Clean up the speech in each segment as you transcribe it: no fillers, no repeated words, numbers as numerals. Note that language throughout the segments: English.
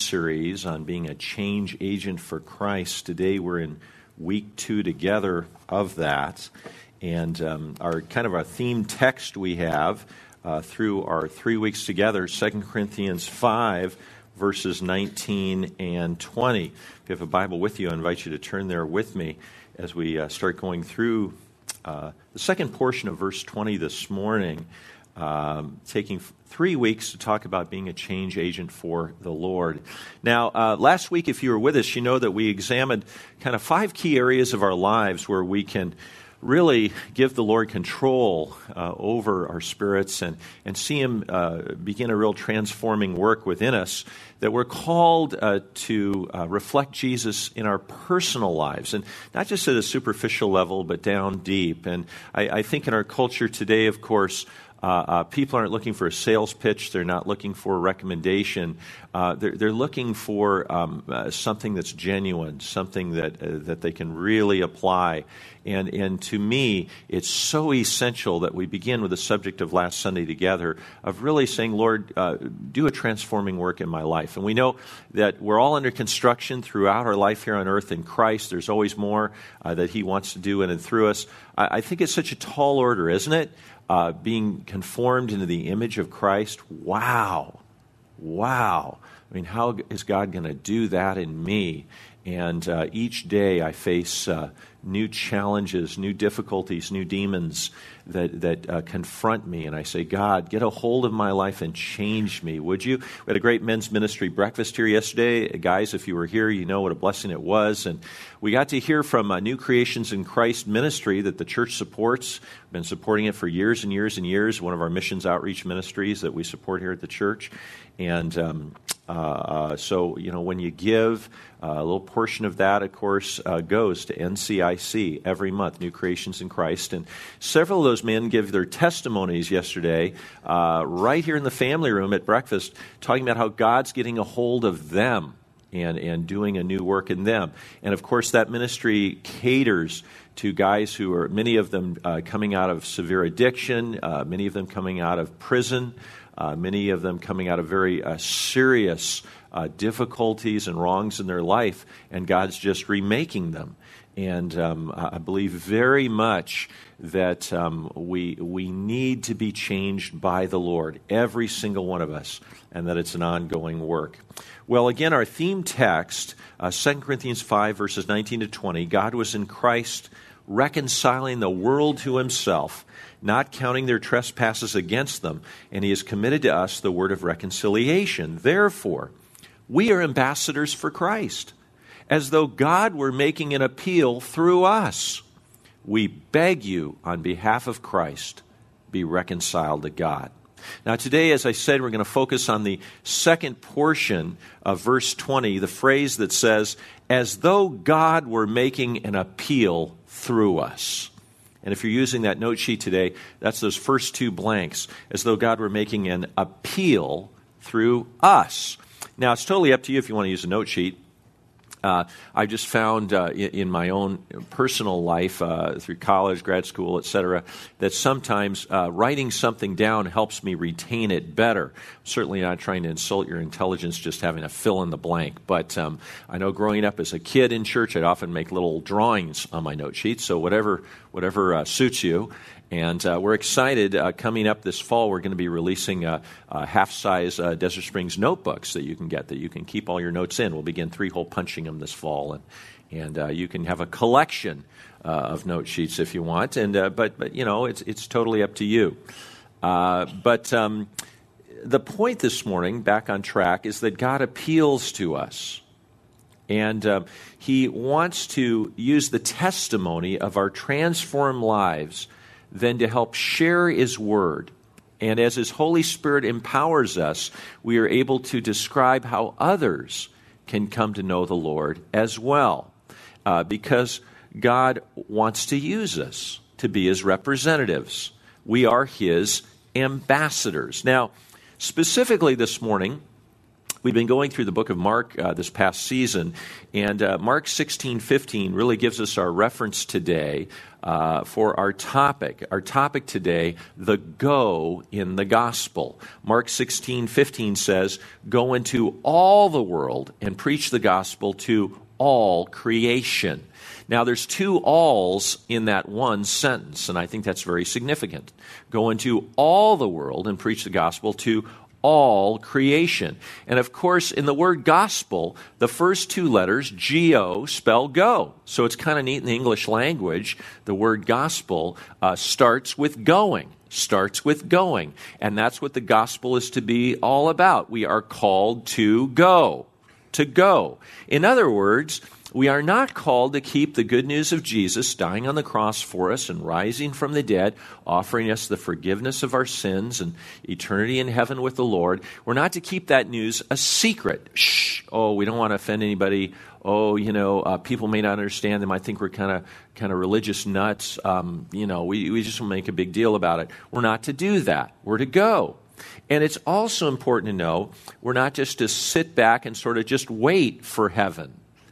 series on being a change agent for Christ. Today we're in week 2 together of that. And our theme text we have through our 3 weeks together, 2 Corinthians 5, verses 19 and 20. If you have a Bible with you, I invite you to turn there with me as we start going through the second portion of verse 20 this morning, taking 3 weeks to talk about being a change agent for the Lord. Now, last week, if you were with us, you know that we examined kind of 5 key areas of our lives where we can really give the Lord control over our spirits and see Him begin a real transforming work within us, that we're called to reflect Jesus in our personal lives, and not just at a superficial level, but down deep. And I think in our culture today, of course, people aren't looking for a sales pitch. They're not looking for a recommendation. They're looking for something that's genuine, something that they can really apply. And to me, it's so essential that we begin with the subject of last Sunday together, of really saying, Lord, do a transforming work in my life. And we know that we're all under construction throughout our life here on earth in Christ. There's always more that He wants to do in and through us. I think it's such a tall order, isn't it? Being conformed into the image of Christ. Wow. I mean, how is God going to do that in me? And each day I face new challenges, new difficulties, new demons that confront me. And I say, God, get a hold of my life and change me, would you? We had a great men's ministry breakfast here yesterday. Guys, if you were here, you know what a blessing it was. And we got to hear from New Creations in Christ ministry that the church supports. We've been supporting it for years and years and years, one of our missions outreach ministries that we support here at the church. And so, you know, when you give, a little portion of that, of course, goes to NCIC every month, New Creations in Christ. And several of those men give their testimonies yesterday right here in the family room at breakfast, talking about how God's getting a hold of them and doing a new work in them. And, of course, that ministry caters to guys who are, many of them coming out of severe addiction, many of them coming out of prison, many of them coming out of very serious difficulties and wrongs in their life, and God's just remaking them. And I believe very much that we need to be changed by the Lord, every single one of us, and that it's an ongoing work. Well, again, our theme text, 2 Corinthians 5, verses 19 to 20, God was in Christ reconciling the world to Himself, not counting their trespasses against them, and He has committed to us the word of reconciliation. Therefore, we are ambassadors for Christ, as though God were making an appeal through us. We beg you, on behalf of Christ, be reconciled to God. Now today, as I said, we're going to focus on the second portion of verse 20, the phrase that says, as though God were making an appeal through us. And if you're using that note sheet today, that's those first 2 blanks, as though God were making an appeal through us. Now, it's totally up to you if you want to use a note sheet. I just found in my own personal life, through college, grad school, etc., that sometimes writing something down helps me retain it better. I'm certainly not trying to insult your intelligence just having a fill in the blank, but I know growing up as a kid in church, I'd often make little drawings on my note sheet, so whatever suits you. And we're excited. Coming up this fall, we're going to be releasing half-size Desert Springs notebooks that you can get, that you can keep all your notes in. We'll begin 3-hole punching them this fall, and you can have a collection of note sheets if you want. And but you know, it's totally up to you. But the point this morning, back on track, is that God appeals to us. And He wants to use the testimony of our transformed lives then to help share His Word. And as His Holy Spirit empowers us, we are able to describe how others can come to know the Lord as well. Because God wants to use us to be His representatives. We are His ambassadors. Now, specifically this morning, We've been going through the book of Mark this past season, and Mark 16:15 really gives us our reference today for our topic. Our topic today, the go in the gospel. Mark 16:15 says, "Go into all the world and preach the gospel to all creation." Now, there's two alls in that one sentence, and I think that's very significant. Go into all the world and preach the gospel to all creation. And of course, in the word gospel, the first two letters, G-O, spell go. So it's kind of neat in the English language. The word gospel starts with going. And that's what the gospel is to be all about. We are called to go. In other words, we are not called to keep the good news of Jesus dying on the cross for us and rising from the dead, offering us the forgiveness of our sins and eternity in heaven with the Lord. We're not to keep that news a secret. Shh. Oh, we don't want to offend anybody. Oh, people may not understand. They might think we're kind of religious nuts. We just want to make a big deal about it. We're not to do that. We're to go. And it's also important to know we're not just to sit back and sort of just wait for heaven.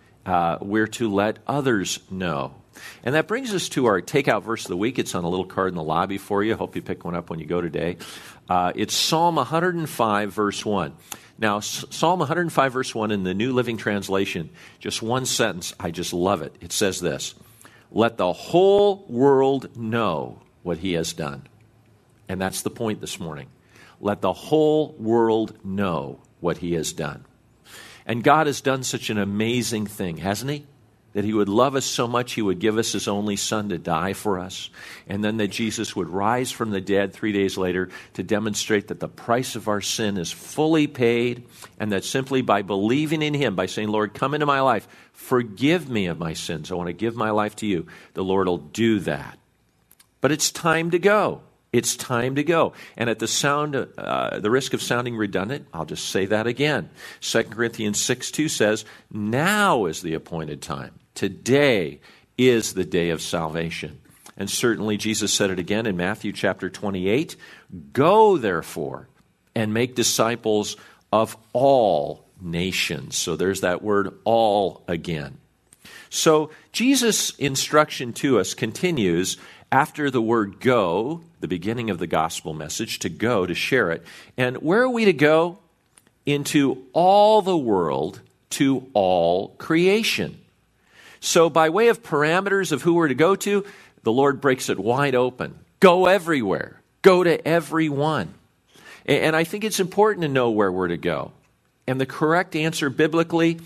We're to let others know. And that brings us to our takeout verse of the week. It's on a little card in the lobby for you. Hope you pick one up when you go today. It's Psalm 105, verse 1. Now, Psalm 105, verse 1 in the New Living Translation, just one sentence. I just love it. It says this: "Let the whole world know what he has done." And that's the point this morning. Let the whole world know what he has done. And God has done such an amazing thing, hasn't he? That he would love us so much, he would give us his only son to die for us. And then that Jesus would rise from the dead 3 days later to demonstrate that the price of our sin is fully paid, and that simply by believing in him, by saying, "Lord, come into my life, forgive me of my sins. I want to give my life to you," the Lord will do that. But it's time to go. It's time to go. And at the risk of sounding redundant, I'll just say that again. 2 Corinthians 6:2 says, "Now is the appointed time. Today is the day of salvation." And certainly Jesus said it again in Matthew chapter 28, "Go therefore and make disciples of all nations." So there's that word all again. So Jesus' instruction to us continues after the word go, the beginning of the gospel message, to go, to share it. And where are we to go? Into all the world, to all creation. So by way of parameters of who we're to go to, the Lord breaks it wide open. Go everywhere. Go to everyone. And I think it's important to know where we're to go. And the correct answer biblically,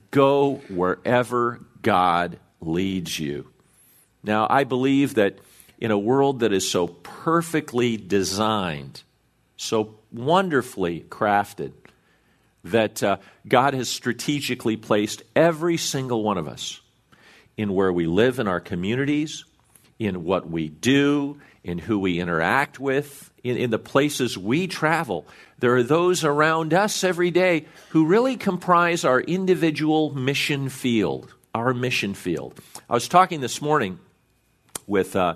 go wherever God leads you. Now, I believe that in a world that is so perfectly designed, so wonderfully crafted, that God has strategically placed every single one of us in where we live in our communities, in what we do, in who we interact with, in the places we travel. There are those around us every day who really comprise our individual mission field, our mission field. I was talking this morning with a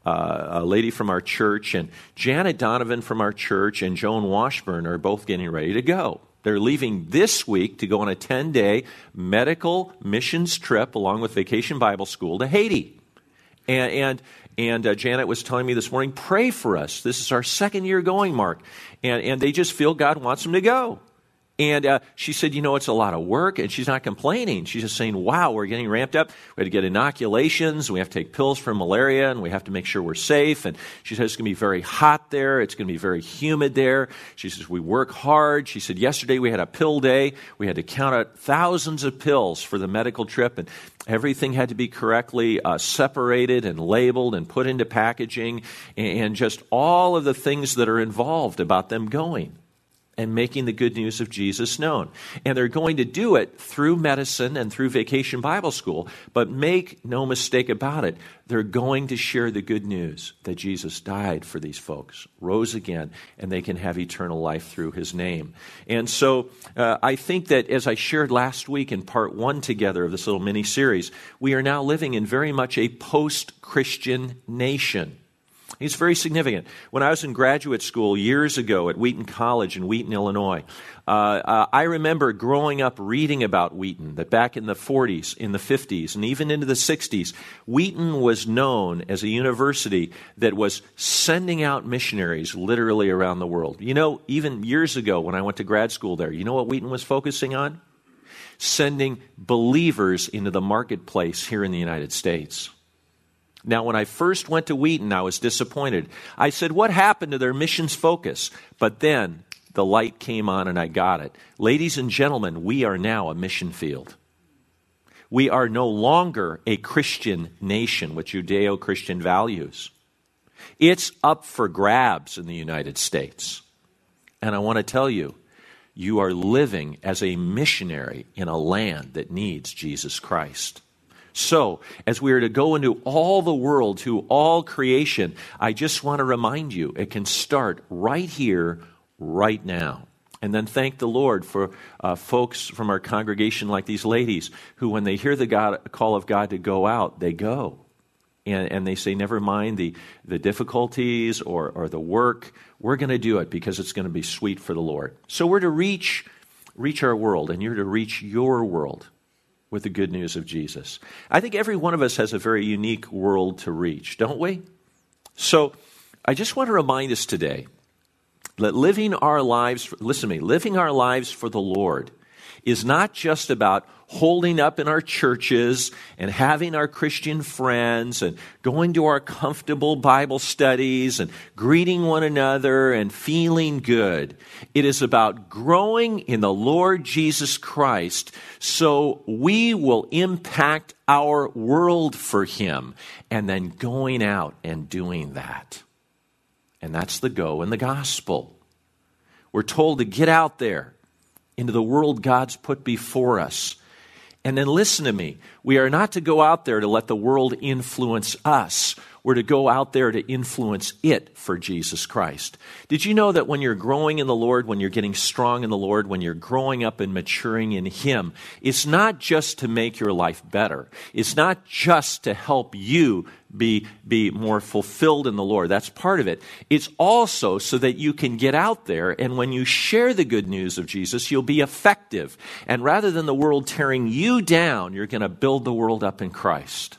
lady from our church, and Janet Donovan from our church and Joan Washburn are both getting ready to go. They're leaving this week to go on a 10-day medical missions trip along with Vacation Bible School to Haiti. And Janet was telling me this morning, pray for us. This is our second year going, Mark. And they just feel God wants them to go. And she said, it's a lot of work, and she's not complaining. She's just saying, wow, we're getting ramped up. We had to get inoculations, we have to take pills for malaria, and we have to make sure we're safe. And she says it's going to be very hot there. It's going to be very humid there. She says we work hard. She said yesterday we had a pill day. We had to count out thousands of pills for the medical trip, and everything had to be correctly separated and labeled and put into packaging, and just all of the things that are involved about them going and making the good news of Jesus known. And they're going to do it through medicine and through Vacation Bible School, but make no mistake about it, they're going to share the good news that Jesus died for these folks, rose again, and they can have eternal life through his name. And so I think that as I shared last week in part 1 together of this little mini-series, we are now living in very much a post-Christian nation. He's very significant. When I was in graduate school years ago at Wheaton College in Wheaton, Illinois, I remember growing up reading about Wheaton, that back in the 40s, in the 50s, and even into the 60s, Wheaton was known as a university that was sending out missionaries literally around the world. You know, even years ago when I went to grad school there, you know what Wheaton was focusing on? Sending believers into the marketplace here in the United States. Now, when I first went to Wheaton, I was disappointed. I said, what happened to their missions focus? But then the light came on and I got it. Ladies and gentlemen, we are now a mission field. We are no longer a Christian nation with Judeo-Christian values. It's up for grabs in the United States. And I want to tell you, you are living as a missionary in a land that needs Jesus Christ. So, as we are to go into all the world, to all creation, I just want to remind you, it can start right here, right now. And then thank the Lord for folks from our congregation like these ladies who, when they hear the call of God to go out, they go. And they say, never mind the difficulties or the work. We're going to do it because it's going to be sweet for the Lord. So we're to reach our world, and you're to reach your world with the good news of Jesus. I think every one of us has a very unique world to reach, don't we? So I just want to remind us today that living our lives, listen to me, living our lives for the Lord is not just about holding up in our churches and having our Christian friends and going to our comfortable Bible studies and greeting one another and feeling good. It is about growing in the Lord Jesus Christ so we will impact our world for Him and then going out and doing that. And that's the go in the gospel. We're told to get out there into the world God's put before us. And then listen to me, we are not to go out there to let the world influence us. We're to go out there to influence it for Jesus Christ. Did you know that when you're growing in the Lord, when you're getting strong in the Lord, when you're growing up and maturing in Him, it's not just to make your life better. It's not just to help you be more fulfilled in the Lord. That's part of it. It's also so that you can get out there, and when you share the good news of Jesus, you'll be effective. And rather than the world tearing you down, you're going to build the world up in Christ.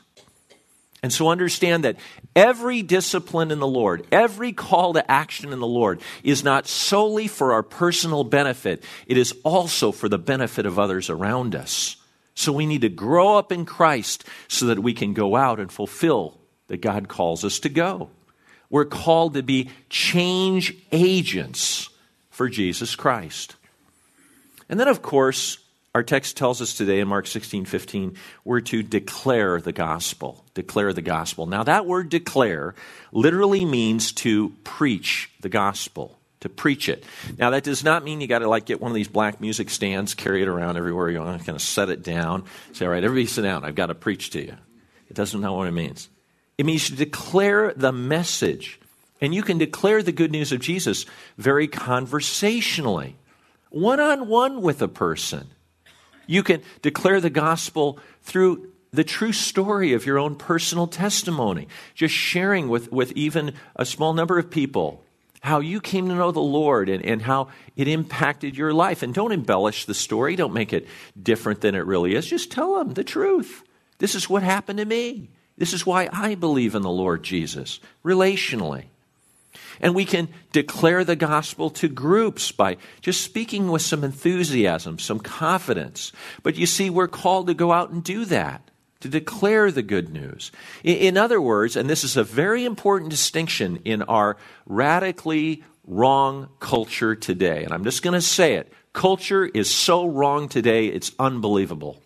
And so understand that every discipline in the Lord, every call to action in the Lord is not solely for our personal benefit. It is also for the benefit of others around us. So we need to grow up in Christ so that we can go out and fulfill that God calls us to go. We're called to be change agents for Jesus Christ. And then, of course, our text tells us today in Mark 16:15, we're to declare the gospel. Declare the gospel. Now, that word declare literally means to preach the gospel, to preach it. Now, that does not mean you got to get one of these black music stands, carry it around everywhere you want, kind of set it down, say, all right, everybody sit down, I've got to preach to you. It doesn't know what it means. It means to declare the message. And you can declare the good news of Jesus very conversationally, one-on-one with a person. You can declare the gospel through the true story of your own personal testimony, just sharing with even a small number of people how you came to know the Lord and how it impacted your life. And don't embellish the story. Don't make it different than it really is. Just tell them the truth. This is what happened to me. This is why I believe in the Lord Jesus, relationally. And we can declare the gospel to groups by just speaking with some enthusiasm, some confidence. But you see, we're called to go out and do that, to declare the good news. In other words, and this is a very important distinction in our radically wrong culture today, and I'm just going to say it, culture is so wrong today, it's unbelievable.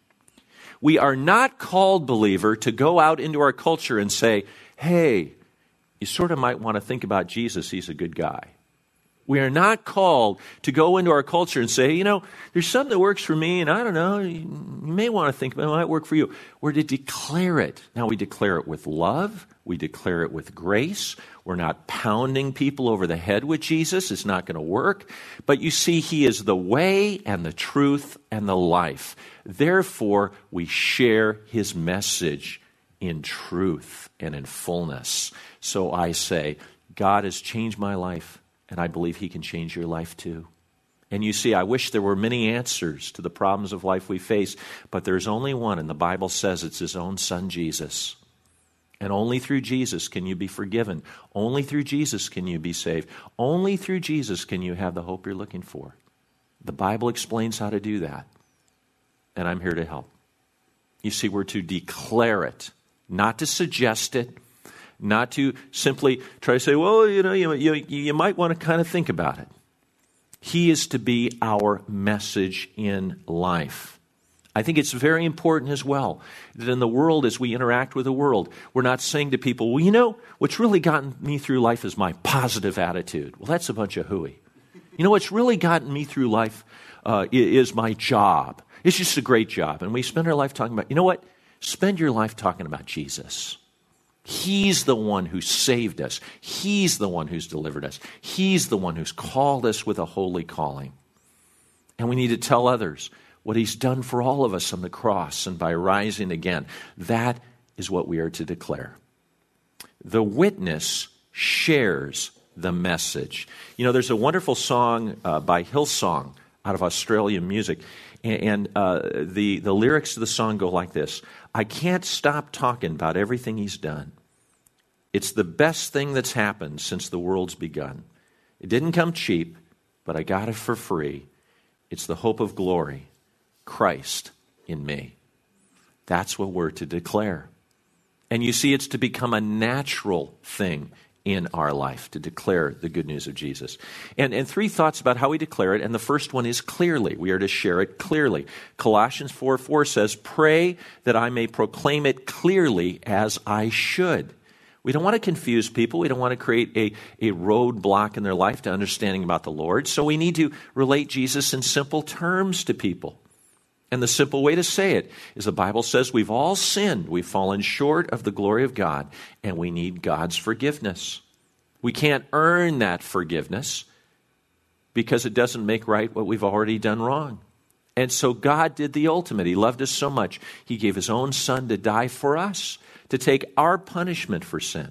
We are not called, believer, to go out into our culture and say, hey, you sort of might want to think about Jesus. He's a good guy. We are not called to go into our culture and say, there's something that works for me, and I don't know, you may want to think about it, might work for you. We're to declare it. Now, we declare it with love. We declare it with grace. We're not pounding people over the head with Jesus. It's not going to work. But you see, He is the way and the truth and the life. Therefore, we share His message in truth and in fullness. So I say, God has changed my life, and I believe he can change your life too. And you see, I wish there were many answers to the problems of life we face, but there's only one, and the Bible says it's his own son, Jesus. And only through Jesus can you be forgiven. Only through Jesus can you be saved. Only through Jesus can you have the hope you're looking for. The Bible explains how to do that, and I'm here to help. You see, we're to declare it, not to suggest it, not to simply try to say, well, you might want to kind of think about it. He is to be our message in life. I think it's very important as well that in the world, as we interact with the world, we're not saying to people, well, what's really gotten me through life is my positive attitude. Well, that's a bunch of hooey. What's really gotten me through life is my job. It's just a great job. And we spend our life talking about, spend your life talking about Jesus. He's the one who saved us. He's the one who's delivered us. He's the one who's called us with a holy calling. And we need to tell others what he's done for all of us on the cross and by rising again. That is what we are to declare. The witness shares the message. There's a wonderful song by Hillsong out of Australian music. And the lyrics to the song go like this. I can't stop talking about everything he's done. It's the best thing that's happened since the world's begun. It didn't come cheap, but I got it for free. It's the hope of glory, Christ in me. That's what we're to declare. And you see, it's to become a natural thing in our life to declare the good news of Jesus. And three thoughts about how we declare it. And the first one is clearly. We are to share it clearly. Colossians 4:4 says, pray that I may proclaim it clearly as I should. We don't want to confuse people. We don't want to create a roadblock in their life to understanding about the Lord. So we need to relate Jesus in simple terms to people. And the simple way to say it is the Bible says we've all sinned. We've fallen short of the glory of God, and we need God's forgiveness. We can't earn that forgiveness because it doesn't make right what we've already done wrong. And so God did the ultimate. He loved us so much, he gave his own son to die for us, to take our punishment for sin.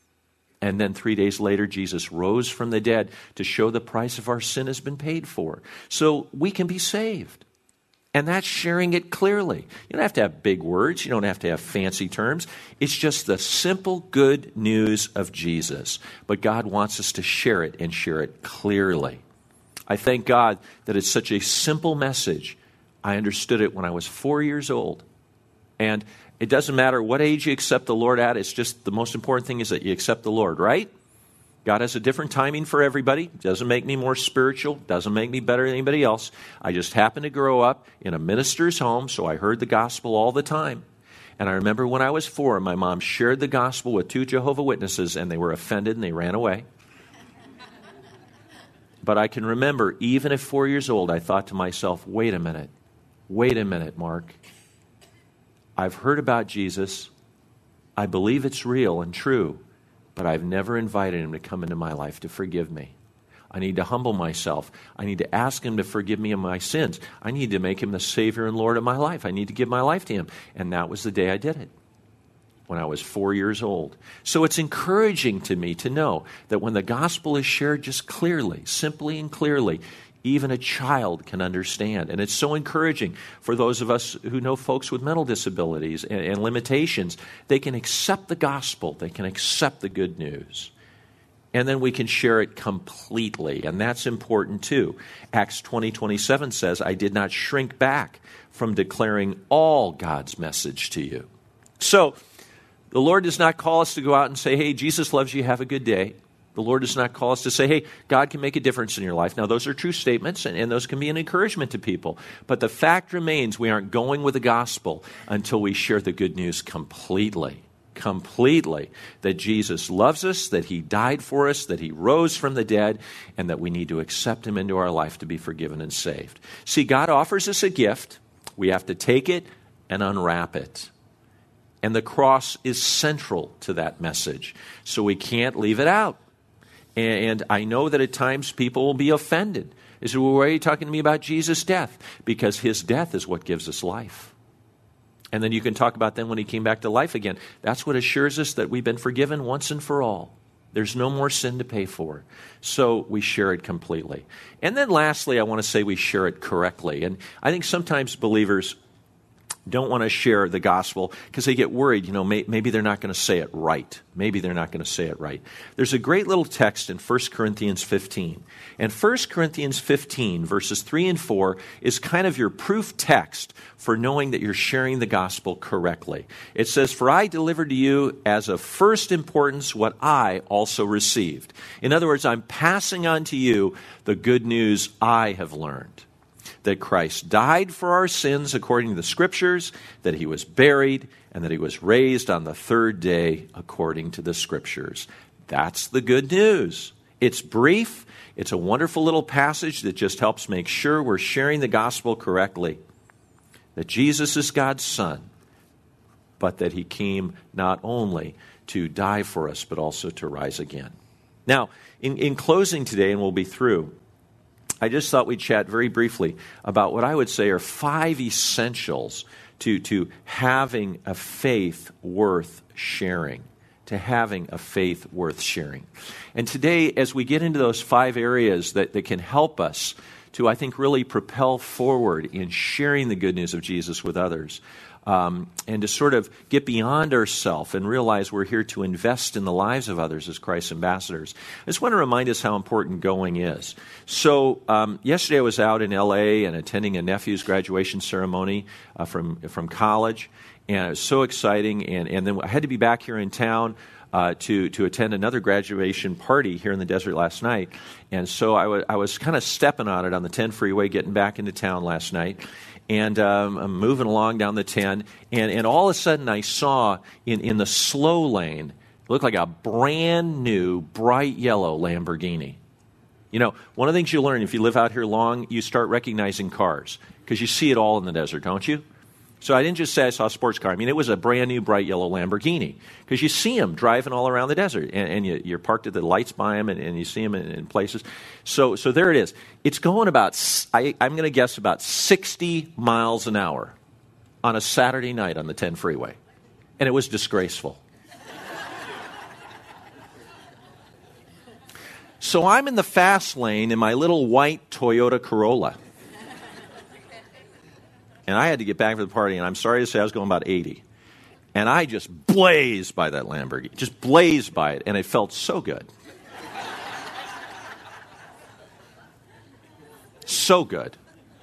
And then 3 days later, Jesus rose from the dead to show the price of our sin has been paid for. So we can be saved. And that's sharing it clearly. You don't have to have big words. You don't have to have fancy terms. It's just the simple good news of Jesus. But God wants us to share it and share it clearly. I thank God that it's such a simple message. I understood it when I was 4 years old. And it doesn't matter what age you accept the Lord at. It's just the most important thing is that you accept the Lord, right? God has a different timing for everybody. Doesn't make me more spiritual. Doesn't make me better than anybody else. I just happened to grow up in a minister's home, so I heard the gospel all the time. And I remember when I was 4, my mom shared the gospel with 2 Jehovah's Witnesses, and they were offended and they ran away. But I can remember, even at 4 years old, I thought to myself, wait a minute, Mark. I've heard about Jesus. I believe it's real and true. But I've never invited him to come into my life to forgive me. I need to humble myself. I need to ask him to forgive me of my sins. I need to make him the Savior and Lord of my life. I need to give my life to him. And that was the day I did it, when I was 4 years old. So it's encouraging to me to know that when the gospel is shared just clearly, simply and clearly, even a child can understand. And it's so encouraging for those of us who know folks with mental disabilities and limitations. They can accept the gospel. They can accept the good news. And then we can share it completely. And that's important too. Acts 20:27 says, I did not shrink back from declaring all God's message to you. So the Lord does not call us to go out and say, hey, Jesus loves you, have a good day. The Lord does not call us to say, hey, God can make a difference in your life. Now, those are true statements, and those can be an encouragement to people. But the fact remains, we aren't going with the gospel until we share the good news completely, that Jesus loves us, that he died for us, that he rose from the dead, and that we need to accept him into our life to be forgiven and saved. See, God offers us a gift. We have to take it and unwrap it. And the cross is central to that message, so we can't leave it out. And I know that at times people will be offended. They say, well, why are you talking to me about Jesus' death? Because his death is what gives us life. And then you can talk about then when he came back to life again. That's what assures us that we've been forgiven once and for all. There's no more sin to pay for. So we share it completely. And then lastly, I want to say we share it correctly. And I think sometimes believers don't want to share the gospel because they get worried, maybe they're not going to say it right. Maybe they're not going to say it right. There's a great little text in 1 Corinthians 15. And 1 Corinthians 15, verses 3 and 4, is kind of your proof text for knowing that you're sharing the gospel correctly. It says, "For I delivered to you as of first importance what I also received." In other words, I'm passing on to you the good news I have learned. That Christ died for our sins according to the Scriptures, that he was buried, and that he was raised on the third day according to the Scriptures. That's the good news. It's brief. It's a wonderful little passage that just helps make sure we're sharing the gospel correctly. That Jesus is God's Son, but that he came not only to die for us, but also to rise again. Now, in closing today, and we'll be through, I just thought we'd chat very briefly about what I would say are 5 essentials to having a faith worth sharing. To having a faith worth sharing. And today, as we get into those 5 areas that can help us to, I think, really propel forward in sharing the good news of Jesus with others, and to sort of get beyond ourselves and realize we're here to invest in the lives of others as Christ's ambassadors. I just want to remind us how important going is. So yesterday I was out in L.A. and attending a nephew's graduation ceremony from college, and it was so exciting. And then I had to be back here in town to attend another graduation party here in the desert last night. And so I was kind of stepping on it on the 10 freeway, getting back into town last night. And I'm moving along down the 10, and all of a sudden I saw in the slow lane, it looked like a brand new, bright yellow Lamborghini. One of the things you learn if you live out here long, you start recognizing cars, because you see it all in the desert, don't you? So I didn't just say I saw a sports car. I mean, it was a brand new, bright yellow Lamborghini, because you see them driving all around the desert, and you're parked at the lights by them, and you see them in places. So there it is. It's going about, I'm going to guess, about 60 miles an hour on a Saturday night on the 10 freeway. And it was disgraceful. So I'm in the fast lane in my little white Toyota Corolla. And I had to get back for the party, and I'm sorry to say I was going about 80. And I just blazed by that Lamborghini, just blazed by it, and it felt so good. So good.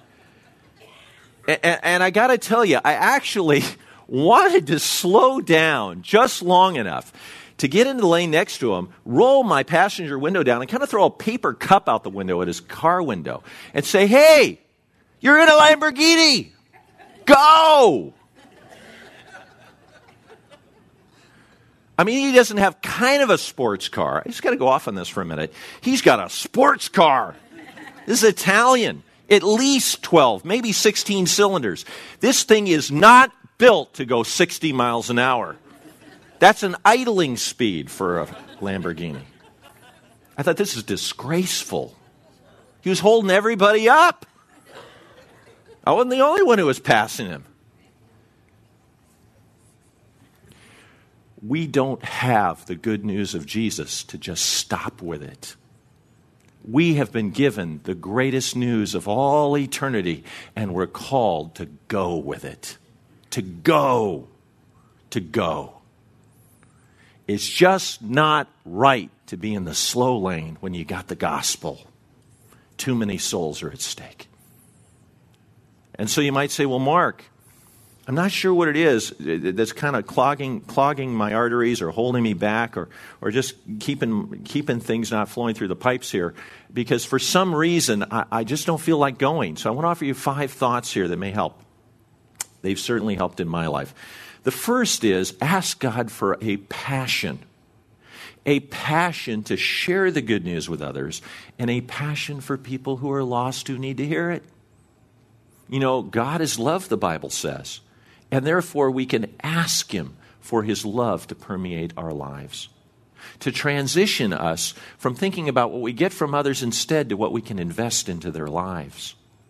And I got to tell you, I actually wanted to slow down just long enough to get into the lane next to him, roll my passenger window down, and kind of throw a paper cup out the window at his car window and say, "Hey, you're in a Lamborghini. Go!" I mean, he doesn't have kind of a sports car. I just got to go off on this for a minute. He's got a sports car. This is Italian. At least 12, maybe 16 cylinders. This thing is not built to go 60 miles an hour. That's an idling speed for a Lamborghini. I thought, this is disgraceful. He was holding everybody up. I wasn't the only one who was passing him. We don't have the good news of Jesus to just stop with it. We have been given the greatest news of all eternity, and we're called to go with it. To go. To go. It's just not right to be in the slow lane when you got the gospel. Too many souls are at stake. And so you might say, "Well, Mark, I'm not sure what it is that's kind of clogging my arteries or holding me back or just keeping things not flowing through the pipes here, because for some reason I just don't feel like going." So I want to offer you 5 thoughts here that may help. They've certainly helped in my life. The first is, ask God for a passion to share the good news with others, and a passion for people who are lost who need to hear it. God is love, the Bible says. And therefore, we can ask him for his love to permeate our lives, to transition us from thinking about what we get from others instead to what we can invest into their lives.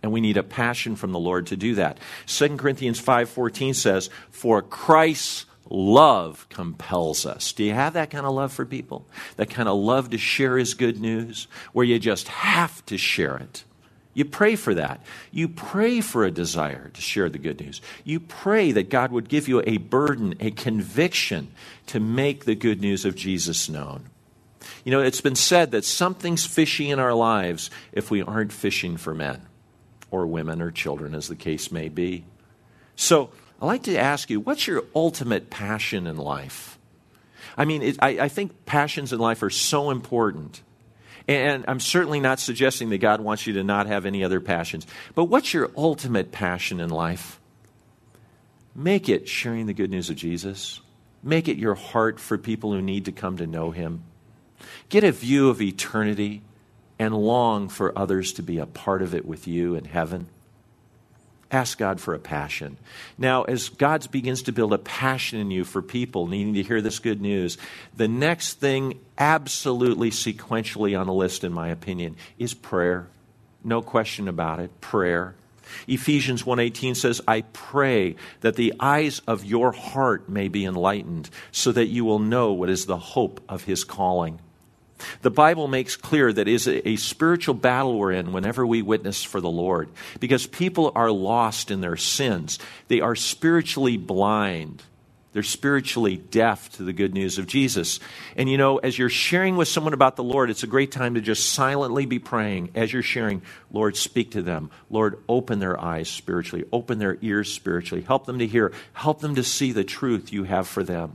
And we need a passion from the Lord to do that. 2 Corinthians 5:14 says, "For Christ's love compels us." Do you have that kind of love for people? That kind of love to share his good news, where you just have to share it? You pray for that. You pray for a desire to share the good news. You pray that God would give you a burden, a conviction to make the good news of Jesus known. You know, it's been said that something's fishy in our lives if we aren't fishing for men or women or children, as the case may be. So I'd like to ask you, what's your ultimate passion in life? I mean, I think passions in life are so important. And I'm certainly not suggesting that God wants you to not have any other passions. But what's your ultimate passion in life? Make it sharing the good news of Jesus. Make it your heart for people who need to come to know him. Get a view of eternity and long for others to be a part of it with you in heaven. Ask God for a passion. Now, as God begins to build a passion in you for people needing to hear this good news, the next thing absolutely sequentially on the list, in my opinion, is prayer. No question about it, prayer. Ephesians 1:18 says, "I pray that the eyes of your heart may be enlightened, so that you will know what is the hope of his calling." The Bible makes clear that it is a spiritual battle we're in whenever we witness for the Lord, because people are lost in their sins. They are spiritually blind. They're spiritually deaf to the good news of Jesus. And you know, as you're sharing with someone about the Lord, it's a great time to just silently be praying as you're sharing. Lord, speak to them. Lord, open their eyes spiritually. Open their ears spiritually. Help them to hear. Help them to see the truth you have for them.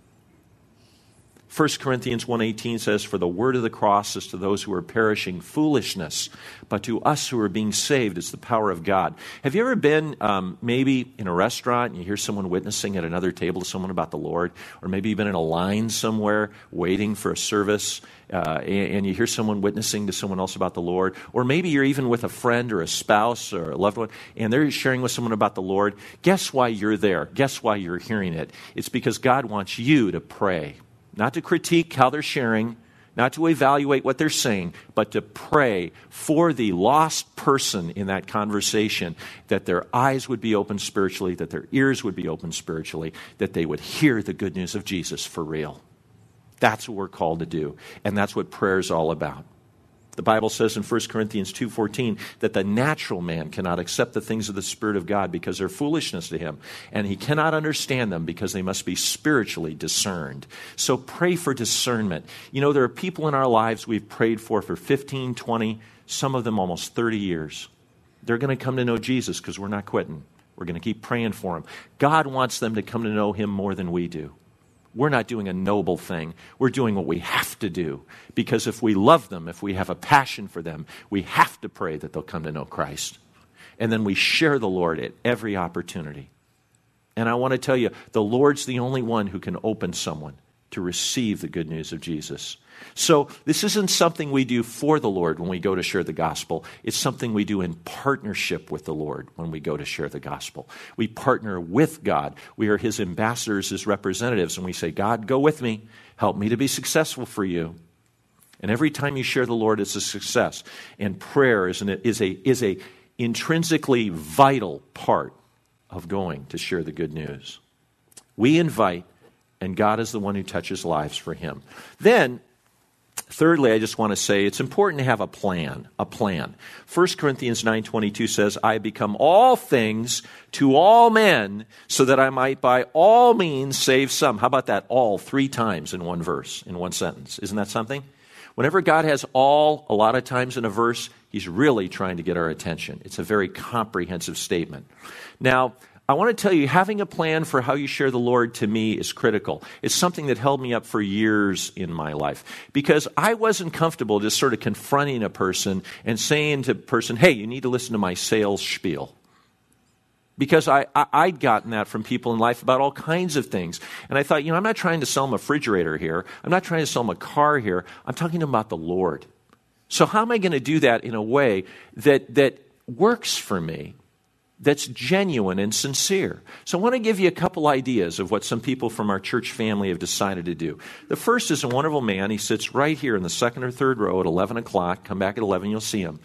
1 Corinthians 1:18 says, "For the word of the cross is to those who are perishing foolishness, but to us who are being saved it's the power of God." Have you ever been maybe in a restaurant and you hear someone witnessing at another table to someone about the Lord? Or maybe you've been in a line somewhere waiting for a service and you hear someone witnessing to someone else about the Lord? Or maybe you're even with a friend or a spouse or a loved one and they're sharing with someone about the Lord. Guess why you're there? Guess why you're hearing it? It's because God wants you to pray. Not to critique how they're sharing, not to evaluate what they're saying, but to pray for the lost person in that conversation, that their eyes would be open spiritually, that their ears would be open spiritually, that they would hear the good news of Jesus for real. That's what we're called to do, and that's what prayer is all about. The Bible says in 1 Corinthians 2:14 that the natural man cannot accept the things of the Spirit of God because they're foolishness to him, and he cannot understand them because they must be spiritually discerned. So pray for discernment. You know, there are people in our lives we've prayed for 15, 20, some of them almost 30 years. They're going to come to know Jesus because we're not quitting. We're going to keep praying for them. God wants them to come to know him more than we do. We're not doing a noble thing. We're doing what we have to do. Because if we love them, if we have a passion for them, we have to pray that they'll come to know Christ. And then we share the Lord at every opportunity. And I want to tell you, the Lord's the only one who can open someone to receive the good news of Jesus. So this isn't something we do for the Lord when we go to share the gospel. It's something we do in partnership with the Lord when we go to share the gospel. We partner with God. We are his ambassadors, his representatives, and we say, God, go with me. Help me to be successful for you. And every time you share the Lord, it's a success. And prayer is a intrinsically vital part of going to share the good news. We invite, and God is the one who touches lives for him. Then, thirdly, I just want to say it's important to have a plan. 1 Corinthians 9:22 says, "I become all things to all men so that I might by all means save some." How about that? All 3 times in one verse, in one sentence. Isn't that something? Whenever God has all a lot of times in a verse, he's really trying to get our attention. It's a very comprehensive statement. Now, I want to tell you, having a plan for how you share the Lord to me is critical. It's something that held me up for years in my life because I wasn't comfortable just sort of confronting a person and saying to a person, hey, you need to listen to my sales spiel. Because I'd gotten that from people in life about all kinds of things. And I thought, I'm not trying to sell them a refrigerator here. I'm not trying to sell them a car here. I'm talking to them about the Lord. So how am I going to do that in a way that works for me? That's genuine and sincere. So I want to give you a couple ideas of what some people from our church family have decided to do. The first is a wonderful man. He sits right here in the second or third row at 11 o'clock. Come back at 11, you'll see him.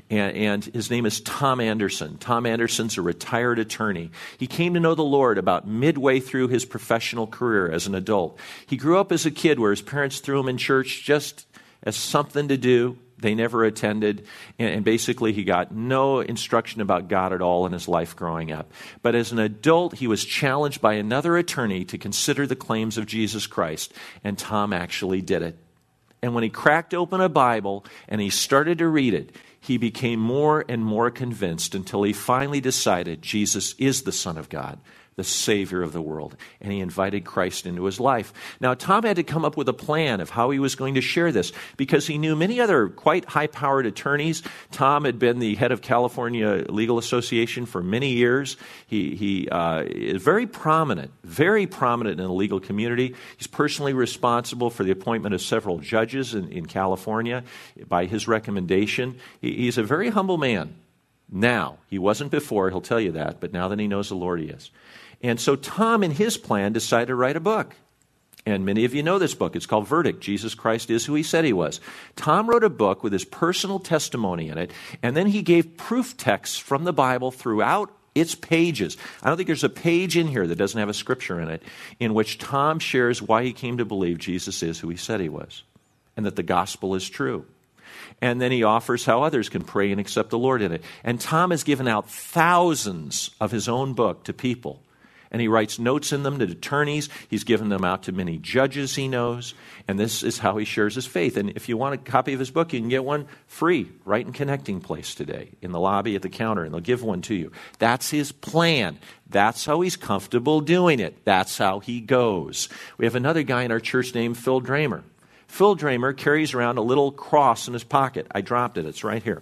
and his name is Tom Anderson. Tom Anderson's a retired attorney. He came to know the Lord about midway through his professional career as an adult. He grew up as a kid where his parents threw him in church just as something to do. They never attended, and basically he got no instruction about God at all in his life growing up. But as an adult, he was challenged by another attorney to consider the claims of Jesus Christ, and Tom actually did it. And when he cracked open a Bible and he started to read it, he became more and more convinced until he finally decided Jesus is the Son of God, the Savior of the world, and he invited Christ into his life. Now, Tom had to come up with a plan of how he was going to share this because he knew many other quite high-powered attorneys. Tom had been the head of California Legal Association for many years. He is very prominent in the legal community. He's personally responsible for the appointment of several judges in California by his recommendation. He's a very humble man. Now, he wasn't before, he'll tell you that, but now that he knows the Lord, he is. And so Tom, in his plan, decided to write a book. And many of you know this book. It's called Verdict. Jesus Christ is who he said he was. Tom wrote a book with his personal testimony in it, and then he gave proof texts from the Bible throughout its pages. I don't think there's a page in here that doesn't have a scripture in it in which Tom shares why he came to believe Jesus is who he said he was, and that the gospel is true. And then he offers how others can pray and accept the Lord in it. And Tom has given out thousands of his own book to people. And he writes notes in them to attorneys. He's given them out to many judges he knows. And this is how he shares his faith. And if you want a copy of his book, you can get one free right in Connecting Place today in the lobby at the counter, and they'll give one to you. That's his plan. That's how he's comfortable doing it. That's how he goes. We have another guy in our church named Phil Dramer. Phil Dramer carries around a little cross in his pocket. I dropped it. It's right here.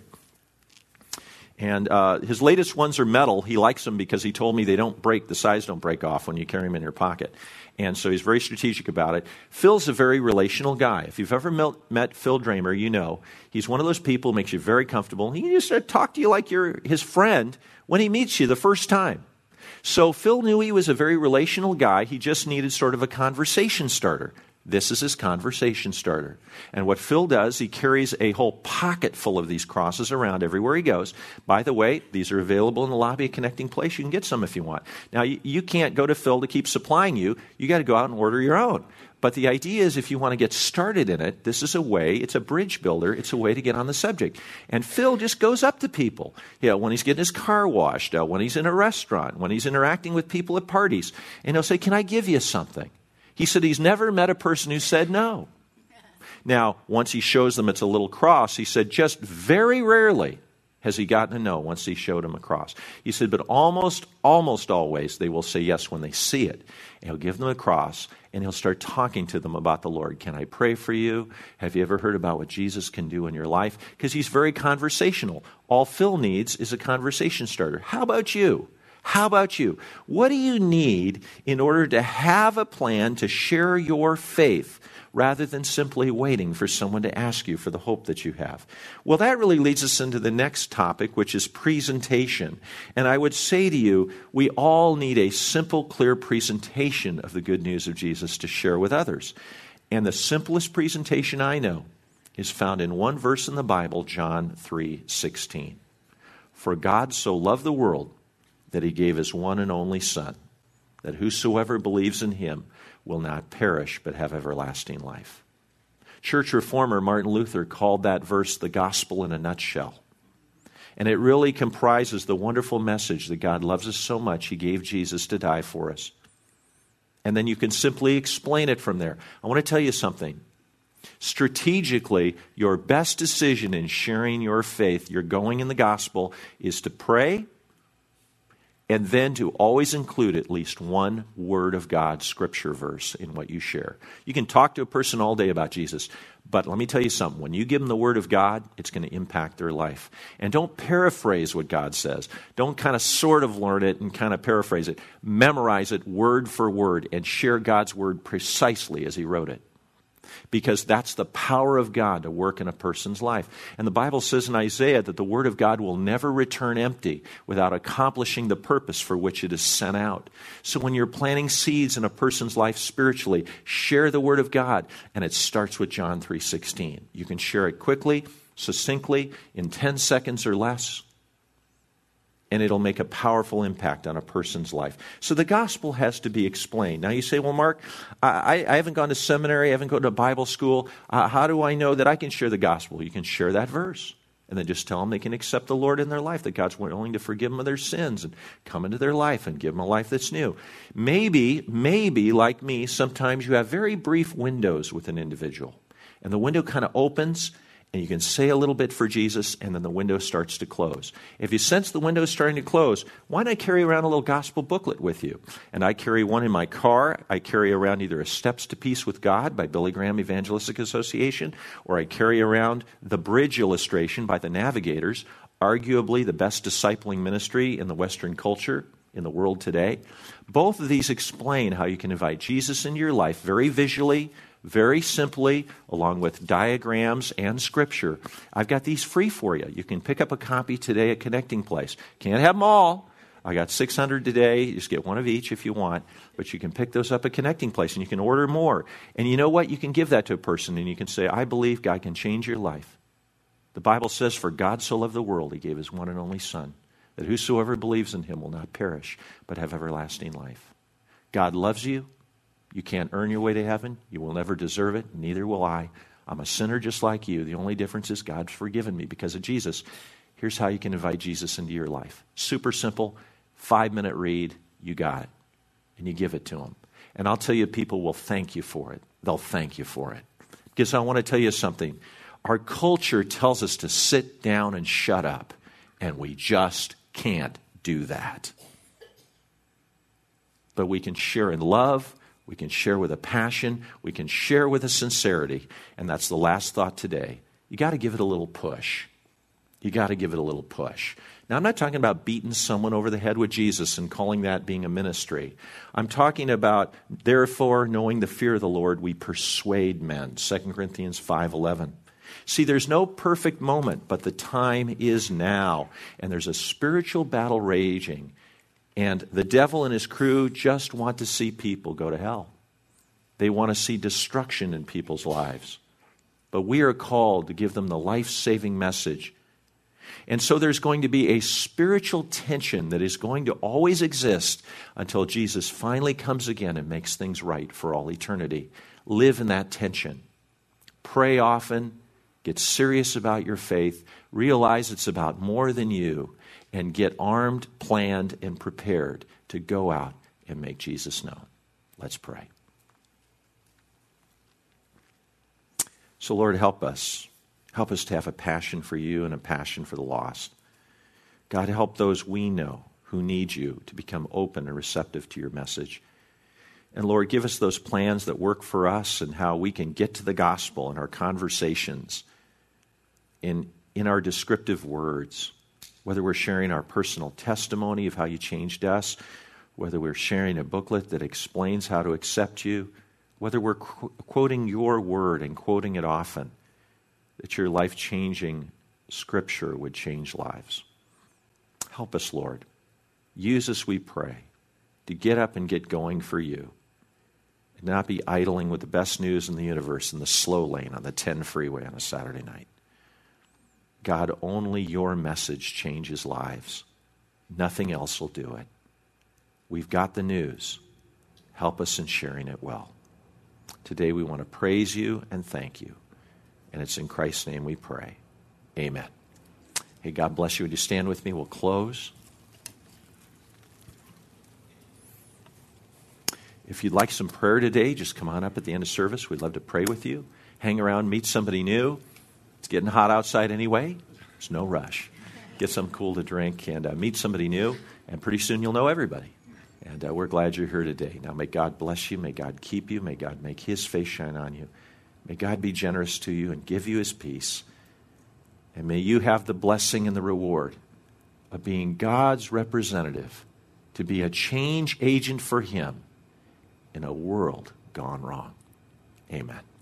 And his latest ones are metal. He likes them because he told me they don't break, the sides don't break off when you carry them in your pocket. And so he's very strategic about it. Phil's a very relational guy. If you've ever met Phil Dramer, you know he's one of those people who makes you very comfortable. He can just talk to you like you're his friend when he meets you the first time. So Phil knew he was a very relational guy. He just needed sort of a conversation starter. This is his conversation starter. And what Phil does, he carries a whole pocket full of these crosses around everywhere he goes. By the way, these are available in the lobby at Connecting Place. You can get some if you want. Now, you can't go to Phil to keep supplying you. You got to go out and order your own. But the idea is if you want to get started in it, this is a way, it's a bridge builder, it's a way to get on the subject. And Phil just goes up to people. When he's getting his car washed, when he's in a restaurant, when he's interacting with people at parties, and he'll say, "Can I give you something?" He said he's never met a person who said no. Now, once he shows them it's a little cross, he said just very rarely has he gotten a no once he showed him a cross. He said, but almost always they will say yes when they see it. And he'll give them a cross, and he'll start talking to them about the Lord. Can I pray for you? Have you ever heard about what Jesus can do in your life? Because he's very conversational. All Phil needs is a conversation starter. How about you? How about you? What do you need in order to have a plan to share your faith rather than simply waiting for someone to ask you for the hope that you have? Well, that really leads us into the next topic, which is presentation. And I would say to you, we all need a simple, clear presentation of the good news of Jesus to share with others. And the simplest presentation I know is found in one verse in the Bible, John 3:16. For God so loved the world that he gave his one and only Son, that whosoever believes in him will not perish but have everlasting life. Church reformer Martin Luther called that verse the gospel in a nutshell. And it really comprises the wonderful message that God loves us so much, he gave Jesus to die for us. And then you can simply explain it from there. I want to tell you something. Strategically, your best decision in sharing your faith, your going in the gospel, is to pray, and then to always include at least one Word of God scripture verse in what you share. You can talk to a person all day about Jesus, but let me tell you something. When you give them the Word of God, it's going to impact their life. And don't paraphrase what God says. Don't kind of sort of learn it and kind of paraphrase it. Memorize it word for word and share God's Word precisely as he wrote it. Because that's the power of God to work in a person's life. And the Bible says in Isaiah that the Word of God will never return empty without accomplishing the purpose for which it is sent out. So when you're planting seeds in a person's life spiritually, share the Word of God. And it starts with John 3:16. You can share it quickly, succinctly, in 10 seconds or less, and it'll make a powerful impact on a person's life. So the gospel has to be explained. Now you say, well, Mark, I haven't gone to seminary, I haven't gone to Bible school. How do I know that I can share the gospel? You can share that verse. And then just tell them they can accept the Lord in their life, that God's willing to forgive them of their sins and come into their life and give them a life that's new. Maybe, like me, sometimes you have very brief windows with an individual. And the window kind of opens, and you can say a little bit for Jesus, and then the window starts to close. If you sense the window is starting to close, why not carry around a little gospel booklet with you? And I carry one in my car. I carry around either a Steps to Peace with God by Billy Graham Evangelistic Association, or I carry around the Bridge illustration by the Navigators, arguably the best discipling ministry in the Western culture, in the world today. Both of these explain how you can invite Jesus into your life very visually, very simply, along with diagrams and scripture. I've got these free for you. You can pick up a copy today at Connecting Place. Can't have them all. I got 600 today. You just get one of each if you want. But you can pick those up at Connecting Place, and you can order more. And you know what? You can give that to a person, and you can say, I believe God can change your life. The Bible says, for God so loved the world, he gave his one and only Son, that whosoever believes in him will not perish, but have everlasting life. God loves you. You can't earn your way to heaven. You will never deserve it. Neither will I. I'm a sinner just like you. The only difference is God's forgiven me because of Jesus. Here's how you can invite Jesus into your life. Super simple. 5-minute read. You got it. And you give it to him. And I'll tell you, people will thank you for it. They'll thank you for it. Because I want to tell you something. Our culture tells us to sit down and shut up. And we just can't do that. But we can share in love. We can share with a passion. We can share with a sincerity. And that's the last thought today. You got to give it a little push. You got to give it a little push. Now, I'm not talking about beating someone over the head with Jesus and calling that being a ministry. I'm talking about, therefore, knowing the fear of the Lord, we persuade men. 2 Corinthians 5:11. See, there's no perfect moment, but the time is now. And there's a spiritual battle raging. And the devil and his crew just want to see people go to hell. They want to see destruction in people's lives. But we are called to give them the life-saving message. And so there's going to be a spiritual tension that is going to always exist until Jesus finally comes again and makes things right for all eternity. Live in that tension. Pray often. Get serious about your faith. Realize it's about more than you. And get armed, planned, and prepared to go out and make Jesus known. Let's pray. So, Lord, help us. Help us to have a passion for you and a passion for the lost. God, help those we know who need you to become open and receptive to your message. And, Lord, give us those plans that work for us and how we can get to the gospel in our conversations, in our descriptive words. Whether we're sharing our personal testimony of how you changed us, whether we're sharing a booklet that explains how to accept you, whether we're quoting your word and quoting it often, that your life-changing scripture would change lives. Help us, Lord. Use us, we pray, to get up and get going for you, and not be idling with the best news in the universe in the slow lane on the 10 freeway on a Saturday night. God, only your message changes lives. Nothing else will do it. We've got the news. Help us in sharing it well. Today we want to praise you and thank you. And it's in Christ's name we pray. Amen. Hey, God bless you. Would you stand with me? We'll close. If you'd like some prayer today, just come on up at the end of service. We'd love to pray with you. Hang around, meet somebody new. It's getting hot outside anyway. There's no rush. Get something cool to drink and meet somebody new, and pretty soon you'll know everybody. And we're glad you're here today. Now, may God bless you. May God keep you. May God make his face shine on you. May God be generous to you and give you his peace. And may you have the blessing and the reward of being God's representative, to be a change agent for him in a world gone wrong. Amen.